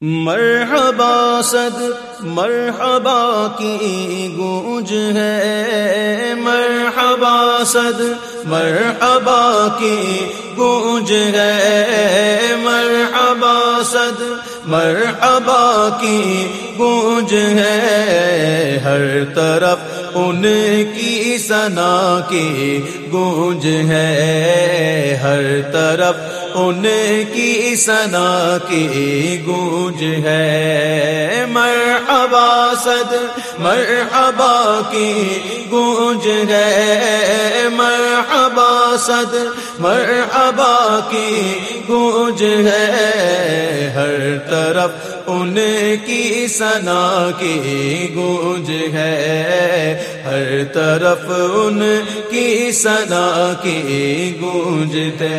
مرحبا صد مرحبا کی گونج ہے، مرحبا صد مرحبا کی گونج ہے، مرحبا صد مرحبا کی گونج ہے، ہر طرف ان کی ثنا کی گونج ہے، ہر طرف ان کی ثنا کی گونج ہے، مرحبا صد مرحبا کی گونج ہے، مرحبا صد مرحبا کی گونج ہے، ہر طرف ان کی ثنا کی گونج ہے، ہر طرف ان کی ثنا کی گونجتے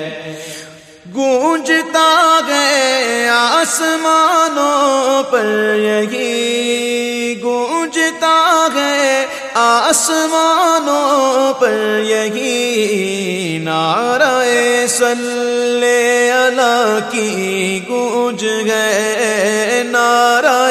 گونجتا ہے آسمانوں پر یہی، گونجتا ہے آسمانوں پر یہی، نعرہ صلی اللہ کی گونج ہے، نعرہ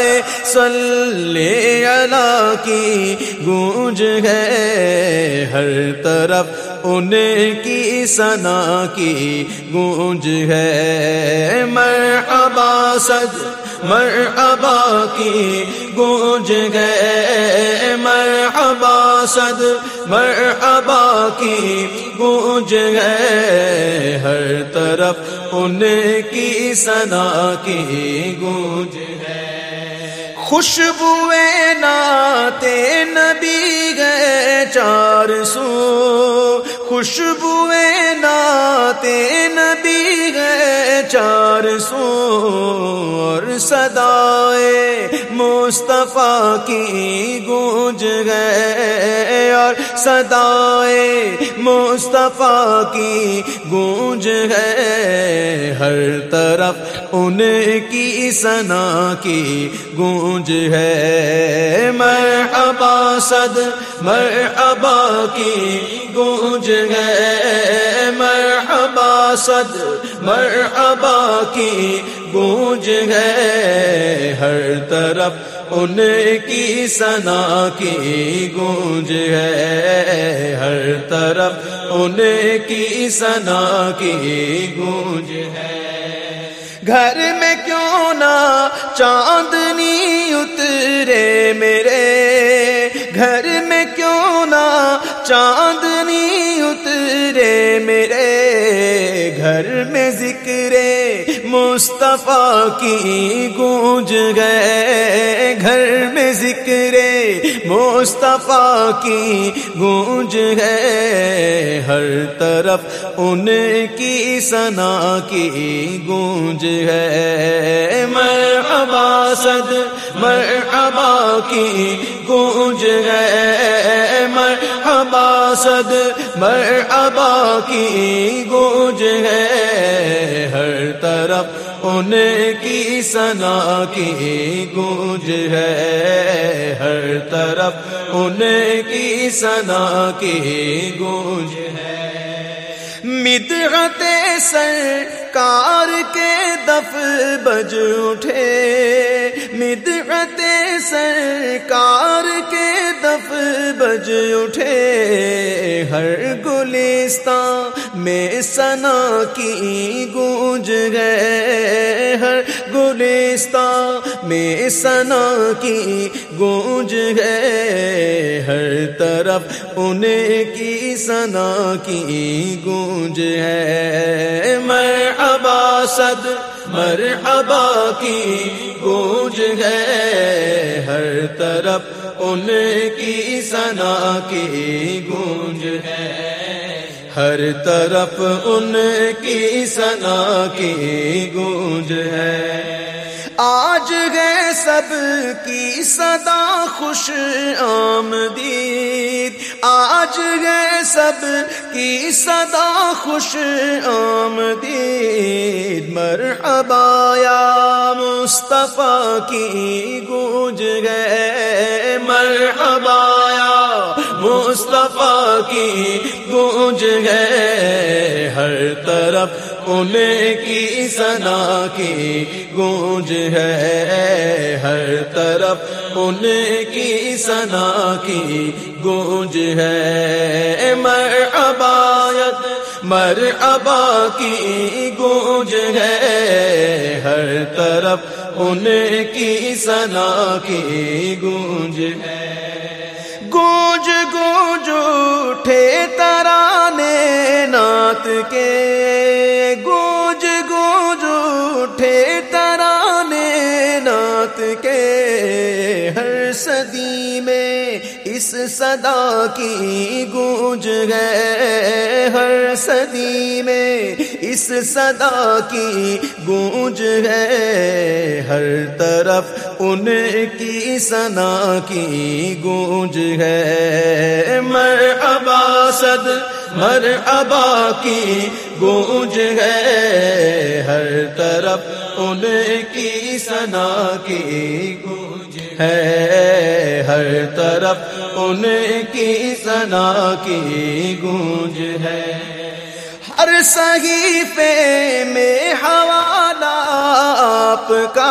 صلی اللہ کی گونج ہے، ہر طرف ان کی ثنا کی گونج ہے، مرحبا صد مرحبا کی گونج ہے، مرحبا صد مرحبا کی گونج ہے، ہر طرف ان کی ثنا کی گونج ہے، خوشبوئے نعت نبی گئے چار سو، خوشبوئے نعت نبی گئے چار سو، اور صدائے مصطفیٰ کی گونج ہے، اور صدائے مصطفیٰ کی گونج ہے، ہر طرف ان کی ثنا کی گونج ہے، مرحبا صد مرحبا کی گونج ہے، مرحبا صد مرحبا کی گونج ہے، ہر طرف ان کی ثنا کی گونج ہے، ہر طرف ان کی ثنا کی گونج ہے، گھر میں کیوں نہ چاندنی اترے میرے، گھر میں کیوں نہ چاندنی اترے میرے، گھر میں ذکر مصطفیٰ کی گونج ہے، گھر میں ذکر مصطفیٰ کی گونج ہے، ہر طرف ان کی ثنا کی گونج ہے، مرحبا صد مرحبا کی گونج ہے، مرحبا صد مرحبا کی گونج ہے، ہر طرف ان کی ثنا کی گونج ہے، ہر طرف ان کی ثنا کی گونج ہے، مدحت سرکار کے دف بج اٹھے، مدحت سرکار کے دف بج اٹھے، ہر گلستان میں ثنا کی گونج ہے، ہر گلستان میں ثنا کی گونج ہے، ہر طرف ان کی ثنا کی گونج ہے، مرحبا صد مرحبا کی گونج ہے، ہر طرف ان کی ثنا کی گونج ہے، ہر طرف ان کی ثنا کی گونج ہے، آج ہے سب کی صدا خوش آمدید، آج ہے سب کی صدا خوش آمدید، مرحبا یا مصطفیٰ کی گونج ہے، مرحبا یا مصطفیٰ کی گونج ہے، ہر طرف ان کی ثنا کی گونج ہے، ہر طرف ان کی ثنا کی گونج ہے، مرحبایت مرحبا کی گونج ہے، ہر طرف ان کی ثنا کی گونج ہے، گونج گونج اٹھے ترانے نعت کے، گونج گونج اٹھے ترانے نعت کے، ہر صدی میں اس صدا کی گونج ہے، ہر صدی میں اس صدا کی گونج ہے، ہر طرف ان کی ثنا کی گونج ہے، مرحبا صد مرحبا کی گونج ہے، ہر طرف ان کی ثنا کی گونج ہے، ہر طرف ان کی ثنا کی گونج ہے، ہر صحیفے میں حوالہ آپ کا،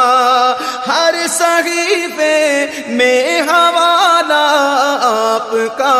ہر صحیفے میں حوالہ آپ کا،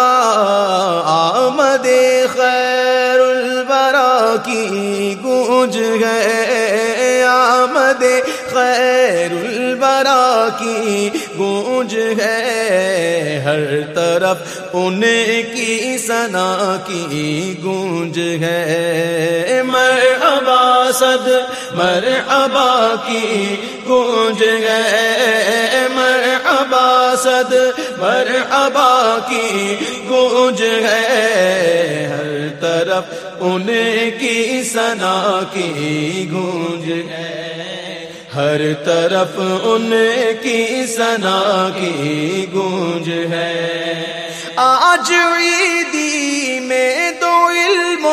آمد خیر الورا کی گونج ہے، آمد خیر الورا کی گونج ہے، ہر طرف ان کی ثنا کی گونج ہے، مرحبا صد مرحبا کی گونج ہے، مرحبا صد مرحبا کی گونج ہے، ہر طرف ان کی ثنا کی گونج ہے، ہر طرف ان کی ثنا کی گونج ہے، آج عیدی میں دو علم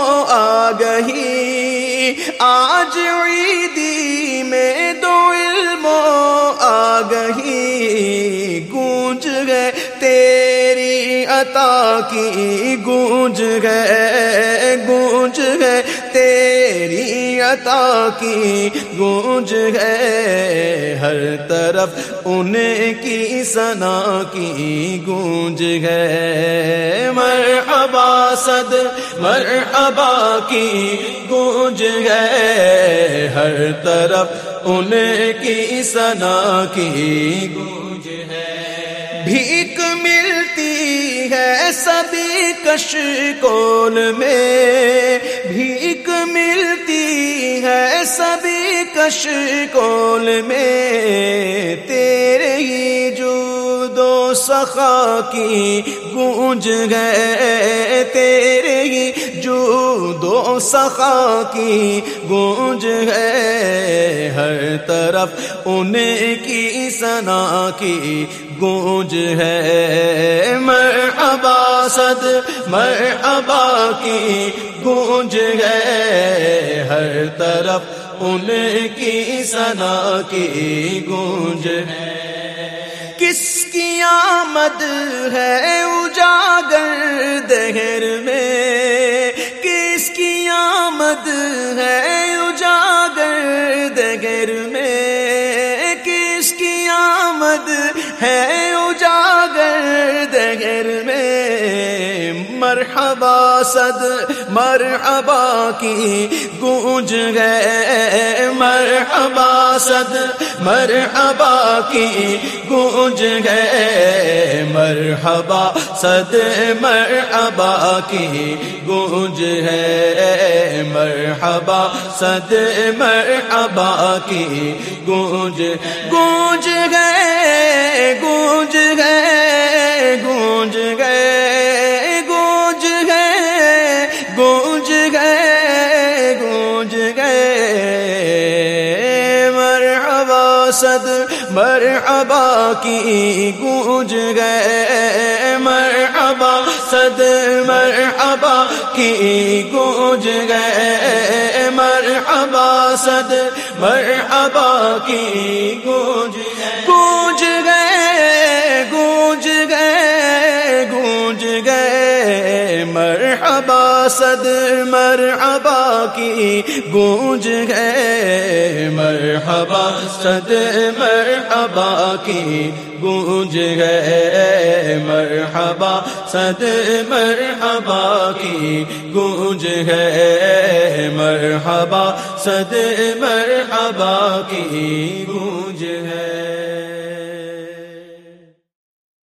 آگہی، آج عیدی میں دو علم آگہی، گونج گئے تیری عطا کی گونج گئے، گونج گئے تیری عطا کی گونج ہے، ہر طرف ان کی ثنا کی گونج ہے، مرحبا صد مرحبا کی گونج ہے، ہر طرف ان کی ثنا کی گونج ہے، بھیک ملتی ہے سبھی کشکول میں، بھیک ملتی ہے سبھی کشکول میں، تیرے ہی جود و سخا کی گونج ہے، تیرے ہی جود و سخا کی گونج ہے، ہر طرف ان کی ثنا کی گونج ہے، مرحبا صد مرحبا کی گونج ہے، ہر طرف ان کی ثنا کی گونج ہے، کس کی آمد ہے اجاگر دہر میں، کس کی آمد ہے اجاگر دہر میں، کس کی آمد ہے اجاگر دہر میں، مرحبا صد مرحبا کی گونج ہے، مرحبا صد مرحبا کی گونج ہے، مرحبا صد مرحبا کی گونج ہے، مرحبا صد مرحبا کی گونج، گونج گئے گونج گئے گونج گئے گونج گئے گونج گئے گونج گئے، مرحبا صد مرحبا کی گونج گئے، مرحبا صد مرحبا کی گونج گئے، مرحبا صد مرحبا کی گونج، گونج گئے گونج گئے گونج گئے، مرحبا مرحبا صد مرحبا کی گونج ہے، مرحبا صد مرحبا کی گونج ہے، مرحبا صد مرحبا کی گونج ہے، مرحبا صد مرحبا کی گونج ہے۔